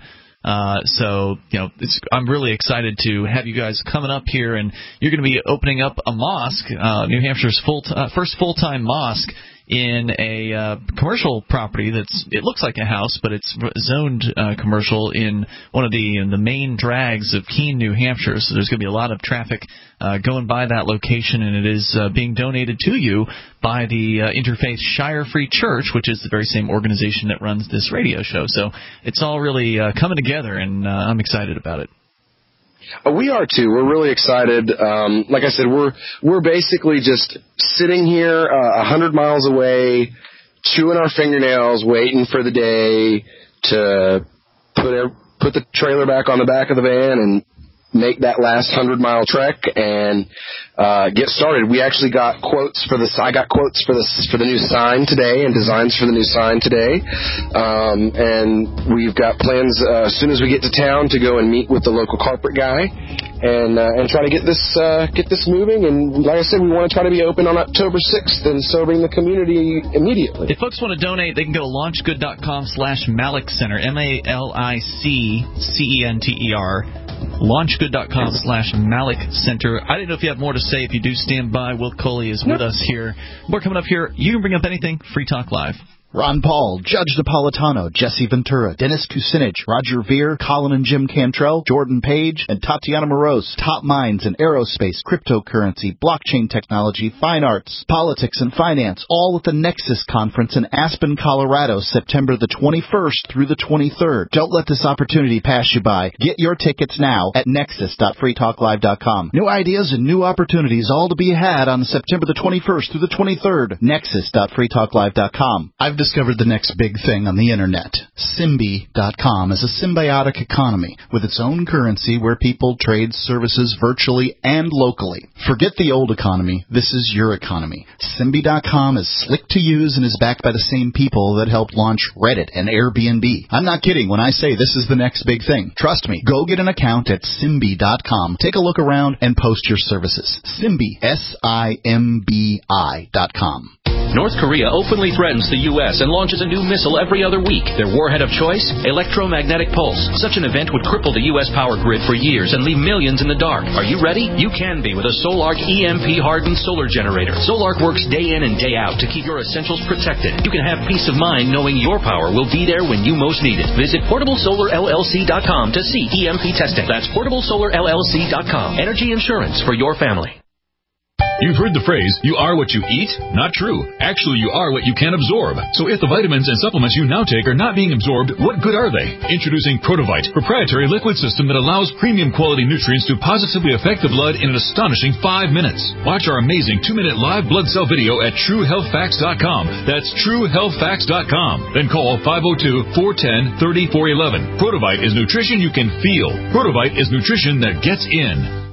I'm really excited to have you guys coming up here, and you're going to be opening up a mosque, New Hampshire's first full-time mosque, in a commercial property it looks like a house, but it's zoned commercial in one of the main drags of Keene, New Hampshire. So there's going to be a lot of traffic going by that location, and it is being donated to you by the Interfaith Shire Free Church, which is the very same organization that runs this radio show. So it's all really coming together, and I'm excited about it. We are too. We're really excited. Like I said, we're basically just sitting here 100 miles away, chewing our fingernails, waiting for the day to put the trailer back on the back of the van and make that last 100-mile trek and get started. We actually got quotes for this. I got quotes for the new sign today and designs for the new sign today. And we've got plans as soon as we get to town to go and meet with the local carpet guy and try to get this moving. And like I said, we want to try to be open on October 6th and serving the community immediately. If folks want to donate, they can go to launchgood.com/Malik Center, MALICCENTER. launchgood.com/Malik Center. I didn't know if you have more to say. If you do, stand by. Will Coley is with us here. More coming up here. You can bring up anything. Free Talk Live. Ron Paul, Judge Napolitano, Jesse Ventura, Dennis Kucinich, Roger Veer, Colin and Jim Cantrell, Jordan Page, and Tatiana Moroz. Top minds in aerospace, cryptocurrency, blockchain technology, fine arts, politics, and finance, all at the Nexus Conference in Aspen, Colorado, September the 21st through the 23rd. Don't let this opportunity pass you by. Get your tickets now at nexus.freetalklive.com. New ideas and new opportunities all to be had on September the 21st through the 23rd. Nexus.freetalklive.com. I've discovered the next big thing on the internet. Symbi.com is a symbiotic economy with its own currency where people trade services virtually and locally. Forget the old economy. This is your economy. Symbi.com is slick to use and is backed by the same people that helped launch Reddit and Airbnb. I'm not kidding when I say this is the next big thing. Trust me. Go get an account at Symbi.com. Take a look around and post your services. Symbi, SIMBI.com. North Korea openly threatens the U.S. and launches a new missile every other week. Their warhead of choice? Electromagnetic pulse. Such an event would cripple the U.S. power grid for years and leave millions in the dark. Are you ready? You can be with a Solark EMP-hardened solar generator. Solark works day in and day out to keep your essentials protected. You can have peace of mind knowing your power will be there when you most need it. Visit PortableSolarLLC.com to see EMP testing. That's PortableSolarLLC.com. Energy insurance for your family. You've heard the phrase, you are what you eat? Not true. Actually, you are what you can absorb. So if the vitamins and supplements you now take are not being absorbed, what good are they? Introducing Protovite, proprietary liquid system that allows premium quality nutrients to positively affect the blood in an astonishing 5 minutes. Watch our amazing 2-minute live blood cell video at TrueHealthFacts.com. That's TrueHealthFacts.com. Then call 502-410-3411. Protovite is nutrition you can feel. Protovite is nutrition that gets in.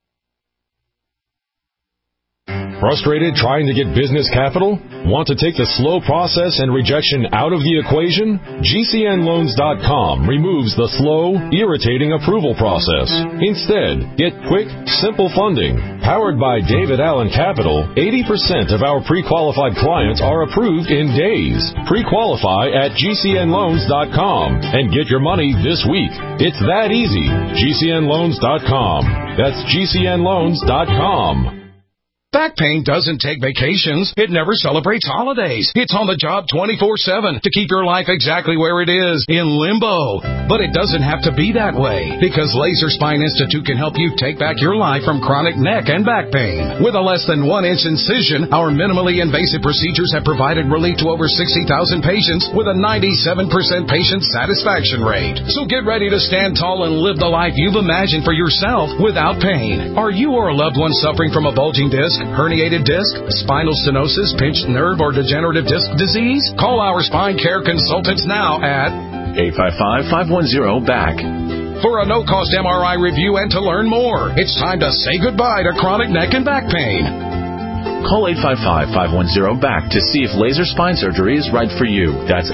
Frustrated trying to get business capital? Want to take the slow process and rejection out of the equation? GCNLoans.com removes the slow, irritating approval process. Instead, get quick, simple funding. Powered by David Allen Capital, 80% of our pre-qualified clients are approved in days. Pre-qualify at GCNLoans.com and get your money this week. It's that easy. GCNLoans.com. That's GCNLoans.com. Back pain doesn't take vacations. It never celebrates holidays. It's on the job 24/7 to keep your life exactly where it is, in limbo. But it doesn't have to be that way, because Laser Spine Institute can help you take back your life from chronic neck and back pain. With a less than 1-inch incision, our minimally invasive procedures have provided relief to over 60,000 patients with a 97% patient satisfaction rate. So get ready to stand tall and live the life you've imagined for yourself without pain. Are you or a loved one suffering from a bulging disc, herniated disc, spinal stenosis, pinched nerve, or degenerative disc disease? Call our spine care consultants now at 855-510-BACK. For a no-cost MRI review and to learn more. It's time to say goodbye to chronic neck and back pain. Call 855-510-BACK to see if laser spine surgery is right for you. That's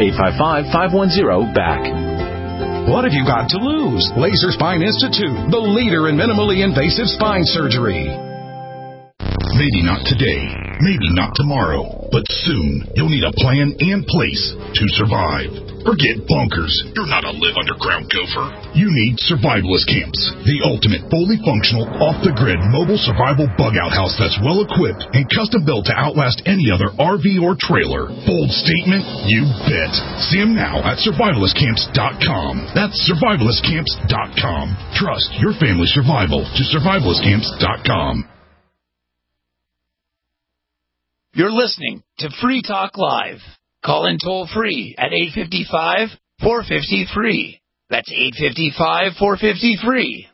855-510-BACK. What have you got to lose? Laser Spine Institute, the leader in minimally invasive spine surgery. Maybe not today, maybe not tomorrow, but soon you'll need a plan and place to survive. Forget bunkers. You're not a live underground gopher. You need survivalist camps, the ultimate fully functional, off-the-grid mobile survival bug-out house that's well-equipped and custom-built to outlast any other RV or trailer. Bold statement? You bet. See them now at survivalistcamps.com. That's survivalistcamps.com. Trust your family's survival to survivalistcamps.com. You're listening to Free Talk Live. Call in toll free at 855-450-FREE. That's 855-450-FREE.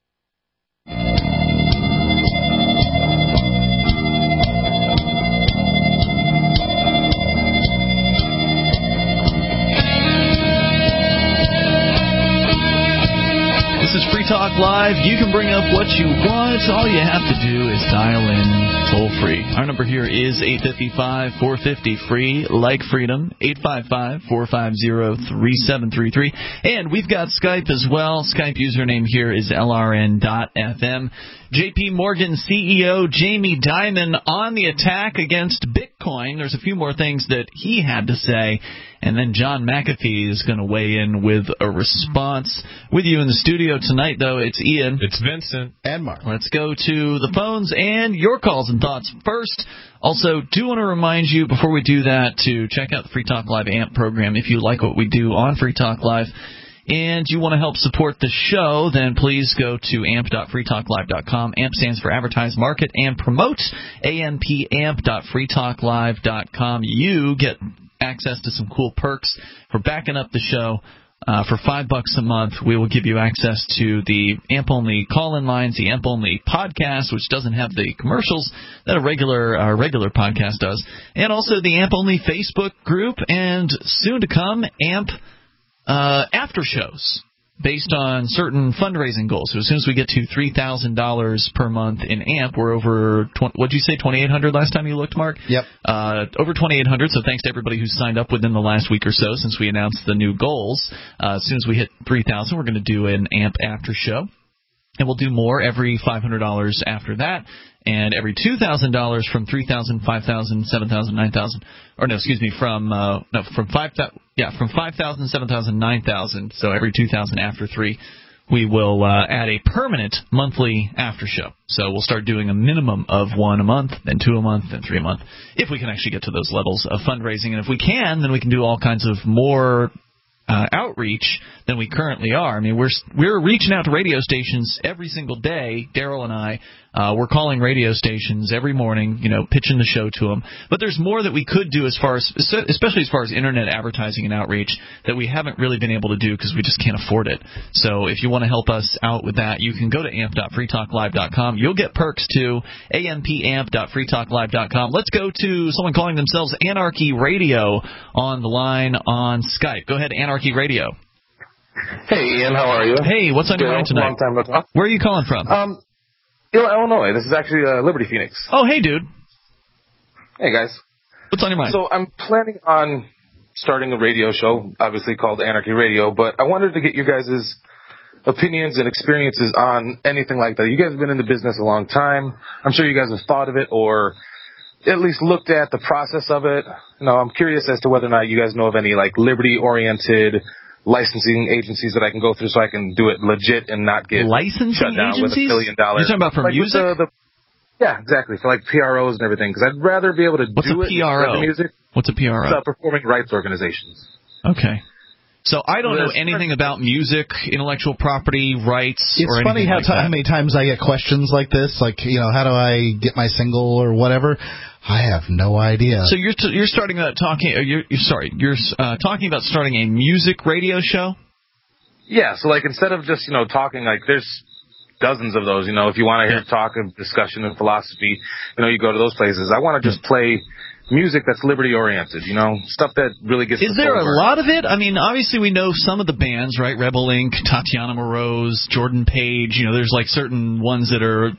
This is Free Talk Live. You can bring up what you want. All you have to do is dial in toll-free. Our number here is 855-450-FREE, like freedom, 855-450-3733. And we've got Skype as well. Skype username here is LRN.FM. JP Morgan CEO Jamie Dimon on the attack against Bitcoin. There's a few more things that he had to say. And then John McAfee is going to weigh in with a response. With you in the studio tonight, though, it's Ian. It's Vincent. And Mark. Let's go to the phones and your calls and thoughts first. Also, do want to remind you, before we do that, to check out the Free Talk Live AMP program. If you like what we do on Free Talk Live and you want to help support the show, then please go to amp.freetalklive.com. AMP stands for Advertise, Market, and Promote. amp.freetalklive.com. You get access to some cool perks for backing up the show. For $5 a month, we will give you access to the AMP-only call-in lines, the AMP-only podcast, which doesn't have the commercials that a regular podcast does, and also the AMP-only Facebook group, and soon to come, AMP after shows based on certain fundraising goals. So as soon as we get to $3,000 per month in AMP, we're over, what'd you say, 2,800 last time you looked, Mark? Yep. Over 2,800, so thanks to everybody who's signed up within the last week or so since we announced the new goals. As soon as we hit 3,000, we're going to do an AMP after show. And we'll do more every $500 after that, and every $2,000 from 3,000, 5,000, 7,000, 9,000, or no, excuse me, from 5,000, 7,000, 9,000. So every 2,000 after 3, we will add a permanent monthly after show. So we'll start doing a minimum of 1 a month, then 2 a month, then 3 a month, if we can actually get to those levels of fundraising. And if we can, then we can do all kinds of more outreach than we currently are. I mean, we're reaching out to radio stations every single day, Daryl and I, We're calling radio stations every morning, pitching the show to them. But there's more that we could do especially as far as internet advertising and outreach, that we haven't really been able to do because we just can't afford it. So if you want to help us out with that, you can go to amp.freetalklive.com. You'll get perks too, ampamp.freetalklive.com. Let's go to someone calling themselves Anarchy Radio on the line on Skype. Go ahead, Anarchy Radio. Hey, Ian, how are you? Hey, what's on your mind tonight? Long time no talk. Where are you calling from? Illinois. This is actually Liberty Phoenix. Oh, hey, dude. Hey, guys. What's on your mind? So I'm planning on starting a radio show, obviously called Anarchy Radio, but I wanted to get you guys' opinions and experiences on anything like that. You guys have been in the business a long time. I'm sure you guys have thought of it or at least looked at the process of it. I'm curious as to whether or not you guys know of any like liberty-oriented licensing agencies that I can go through so I can do it legit and not get shut down agencies? with $1 billion. You're talking about for music? Yeah, exactly. For like PROs and everything. Because I'd rather be able to do it for the music. What's a PRO? It's performing rights organizations. Okay. So I don't know anything about music, intellectual property, rights, it's or funny anything how many times I get questions like this, like, how do I get my single or whatever? I have no idea. So you're starting about talking. You're talking about starting a music radio show. Yeah. So like instead of just talking, like there's dozens of those. If you want to hear talk and discussion and philosophy, you go to those places. I want to just play music that's liberty-oriented, stuff that really gets... Is there a lot of it? I mean, obviously we know some of the bands, right? Rebel Inc., Tatiana Moroz, Jordan Page, there's like certain ones that are...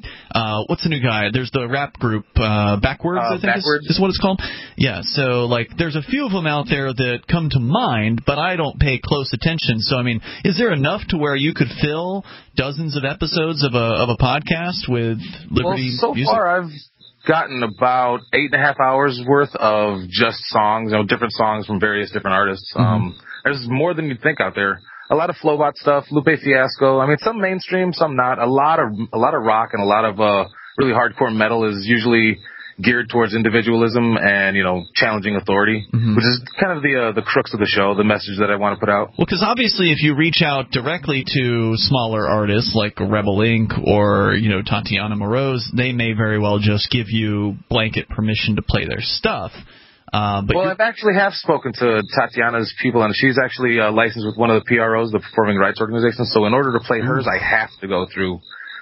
what's the new guy? There's the rap group, Backwards, I think is what it's called. Yeah, so like there's a few of them out there that come to mind, but I don't pay close attention. So, I mean, is there enough to where you could fill dozens of episodes of a podcast with liberty music? So far I've gotten about 8.5 hours worth of just songs, different songs from various different artists. There's more than you'd think out there. A lot of Flowbot stuff, Lupe Fiasco. I mean, some mainstream, some not. A lot of rock and a lot of really hardcore metal is usually geared towards individualism and challenging authority, which is kind of the crux of the show, the message that I want to put out. Well, because obviously, if you reach out directly to smaller artists like Rebel Inc. or Tatiana Moroz, they may very well just give you blanket permission to play their stuff. But I've actually spoken to Tatiana's people, and she's actually licensed with one of the PROs, the Performing Rights Organization. So in order to play hers, I have to go through.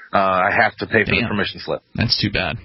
I have to pay for the permission slip. That's too bad.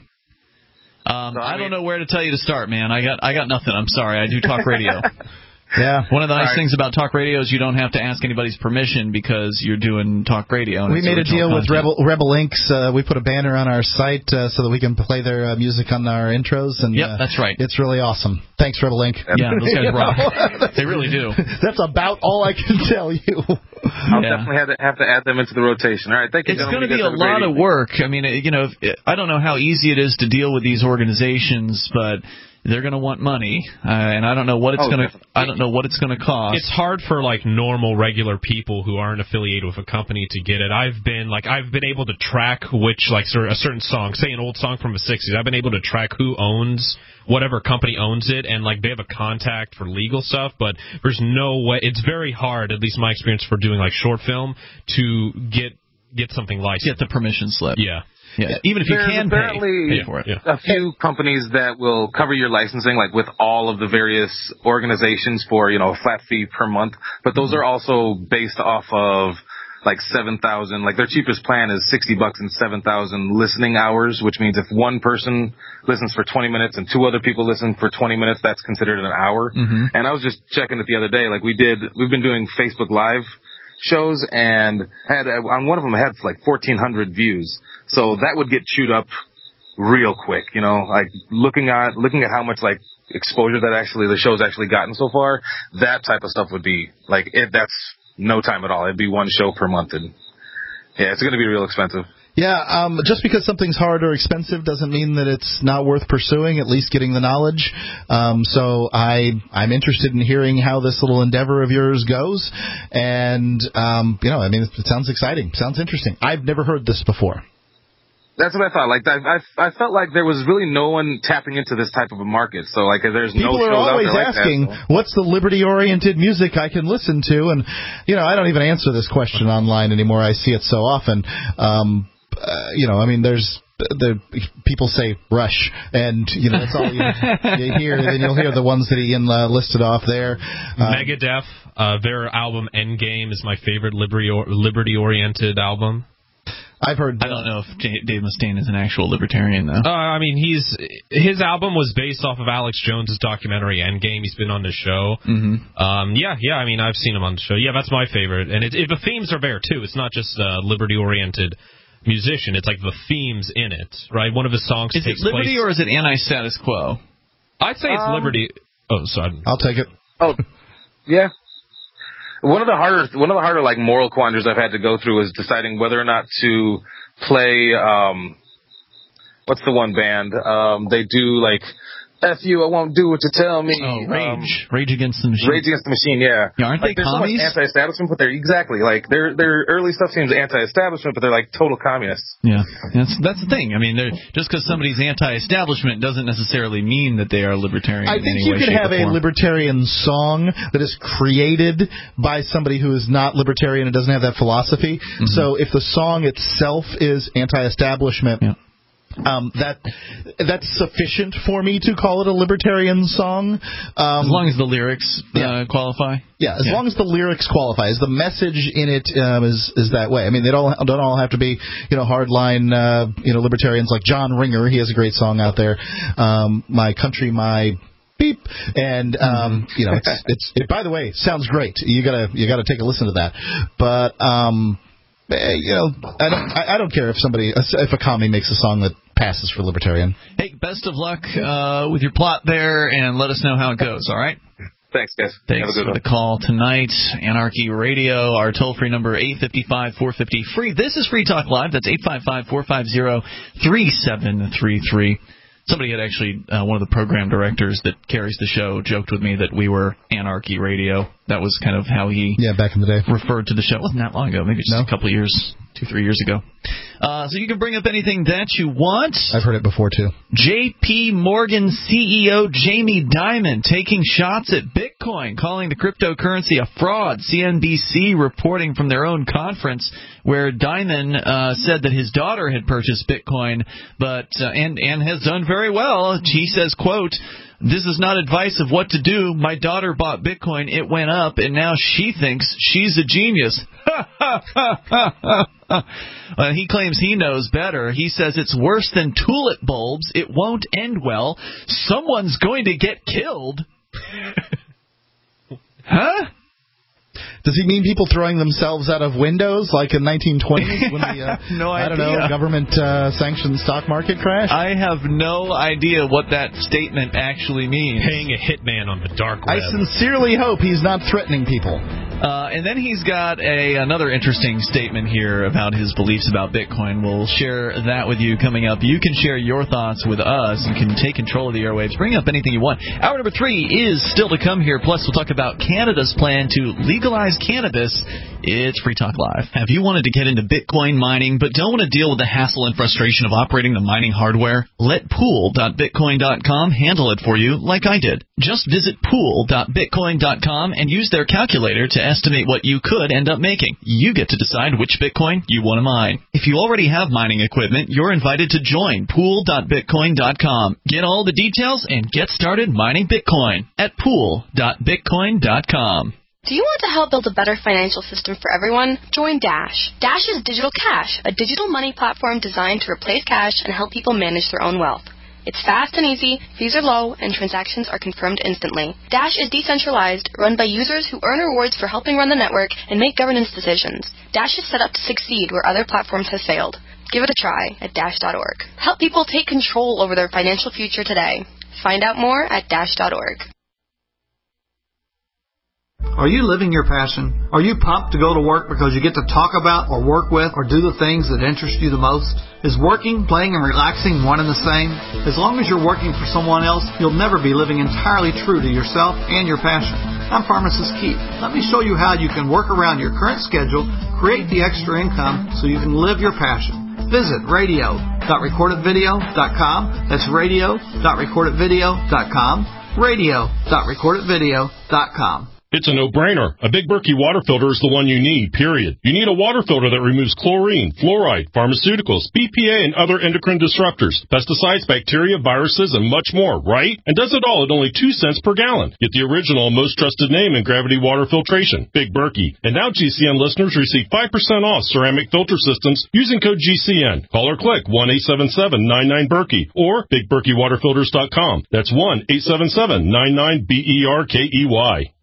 I don't know where to tell you to start, man. I got nothing. I'm sorry. I do talk radio. Yeah. One of the nice things about talk radio is you don't have to ask anybody's permission because you're doing talk radio. And we made a deal with Rebel Inc. We put a banner on our site so that we can play their music on our intros. And that's right. It's really awesome. Thanks, Rebel Inc. Yeah, those guys rock. They really do. That's about all I can tell you. I'll definitely have to add them into the rotation. All right, thank you. It's going to be a lot of work. I mean, I don't know how easy it is to deal with these organizations, but they're going to want money, and I don't know what it's going to. I don't know what it's going to cost. It's hard for like normal, regular people who aren't affiliated with a company to get it. I've been able to track which a certain song, say an old song from the '60s. I've been able to track who owns whatever company owns it, and they have a contact for legal stuff. But there's no way. It's very hard, at least my experience for doing short film, to get something licensed. Get the permission slip. Yeah. Yeah, even if you can pay for it. A few companies that will cover your licensing, with all of the various organizations for, a flat fee per month. But those are also based off of 7,000. Their cheapest plan is $60 and 7,000 listening hours, which means if one person listens for 20 minutes and two other people listen for 20 minutes, that's considered an hour. And I was just checking it the other day. We've been doing Facebook Live shows, and on one of them I had 1,400 views. So that would get chewed up real quick, looking at how much exposure that the show's actually gotten so far. That type of stuff would be that's no time at all. It'd be one show per month, and yeah, it's going to be real expensive. Yeah, just because something's hard or expensive doesn't mean that it's not worth pursuing, at least getting the knowledge. So I'm interested in hearing how this little endeavor of yours goes. And, it sounds exciting. Sounds interesting. I've never heard this before. That's what I thought. I felt like there was really no one tapping into this type of a market. So there's people no shows are always out there asking, like that. what's the liberty-oriented music I can listen to? And I don't even answer this question online anymore. I see it so often. there's the people say Rush, and that's all you hear. And then you'll hear the ones that Ian listed off there. Megadeth, their album Endgame is my favorite liberty-oriented album. I've heard. I don't know if Dave Mustaine is an actual libertarian, though. His album was based off of Alex Jones's documentary Endgame. He's been on the show. Mm-hmm. I've seen him on the show. Yeah, that's my favorite. And the themes are there too. It's not just liberty-oriented musician. It's like the themes in it, right? One of his songs takes place. Is it liberty or is it anti-status quo? I'd say it's liberty. Oh, sorry. I'll take it. Oh, yeah. One of the harder like moral quandaries I've had to go through is deciding whether or not to play what's the one band? They do like F you, I won't do what you tell me. Oh, Rage. Rage Against the Machine. Rage Against the Machine, yeah. Aren't they commies? So much anti-establishment, but they're exactly like their early stuff seems anti-establishment, but they're like total communists. Yeah, that's the thing. I mean, just because somebody's anti-establishment doesn't necessarily mean that they are libertarian. I think you could have a libertarian song that is created by somebody who is not libertarian and doesn't have that philosophy. Mm-hmm. So if the song itself is anti-establishment. Yeah. That's sufficient for me to call it a libertarian song. As long as the lyrics qualify. Yeah, as long as the lyrics qualify, as the message in it is that way. I mean, they don't all have to be hardline libertarians like John Ringer. He has a great song out there. My Country, My Beep, and it by the way sounds great. You gotta take a listen to that, but. I don't care if a commie makes a song that passes for libertarian. Hey, best of luck with your plot there, and let us know how it goes, all right? Thanks, guys. Thanks for the call tonight. Anarchy Radio, our toll-free number, 855-450-FREE. This is Free Talk Live. That's 855-450-3733. Somebody had actually, one of the program directors that carries the show, joked with me that we were Anarchy Radio. That was kind of how he back in the day referred to the show. It wasn't that long ago, maybe just a couple of years, 2-3 years ago. So you can bring up anything that you want. I've heard it before, too. J.P. Morgan CEO Jamie Dimon taking shots at Bitcoin, calling the cryptocurrency a fraud. CNBC reporting from their own conference where Dimon said that his daughter had purchased Bitcoin and has done very well. He says, quote, "This is not advice of what to do. My daughter bought Bitcoin. It went up, and now she thinks she's a genius." He claims he knows better. He says it's worse than tulip bulbs. It won't end well. Someone's going to get killed. Huh? Does he mean people throwing themselves out of windows like in 1920s when the no idea. Government sanctioned stock market crashed? I have no idea what that statement actually means. Paying a hitman on the dark web. I sincerely hope he's not threatening people. And then he's got another interesting statement here about his beliefs about Bitcoin. We'll share that with you coming up. You can share your thoughts with us. You can take control of the airwaves. Bring up anything you want. Hour number 3 is still to come here. Plus, we'll talk about Canada's plan to legalize cannabis. It's Free Talk Live. Have you wanted to get into Bitcoin mining but don't want to deal with the hassle and frustration of operating the mining hardware? Let pool.bitcoin.com handle it for you like I did. Just visit pool.bitcoin.com and use their calculator to estimate what you could end up making. You get to decide which Bitcoin you want to mine. If you already have mining equipment, you're invited to join pool.bitcoin.com. Get all the details and get started mining Bitcoin at pool.bitcoin.com. Do you want to help build a better financial system for everyone? Join Dash. Dash is Digital Cash, a digital money platform designed to replace cash and help people manage their own wealth. It's fast and easy, fees are low, and transactions are confirmed instantly. Dash is decentralized, run by users who earn rewards for helping run the network and make governance decisions. Dash is set up to succeed where other platforms have failed. Give it a try at Dash.org. Help people take control over their financial future today. Find out more at Dash.org. Are you living your passion? Are you pumped to go to work because you get to talk about or work with or do the things that interest you the most? Is working, playing, and relaxing one and the same? As long as you're working for someone else, you'll never be living entirely true to yourself and your passion. I'm Pharmacist Keith. Let me show you how you can work around your current schedule, create the extra income so you can live your passion. Visit radio.recordedvideo.com. That's radio.recordedvideo.com. radio.recordedvideo.com. It's a no-brainer. A Big Berkey water filter is the one you need, period. You need a water filter that removes chlorine, fluoride, pharmaceuticals, BPA, and other endocrine disruptors, pesticides, bacteria, viruses, and much more, right? And does it all at only 2 cents per gallon. Get the original, most trusted name in gravity water filtration, Big Berkey. And now GCN listeners receive 5% off ceramic filter systems using code GCN. Call or click 1-877-99-BERKEY or BigBerkeyWaterFilters.com. That's 1-877-99-BERKEY.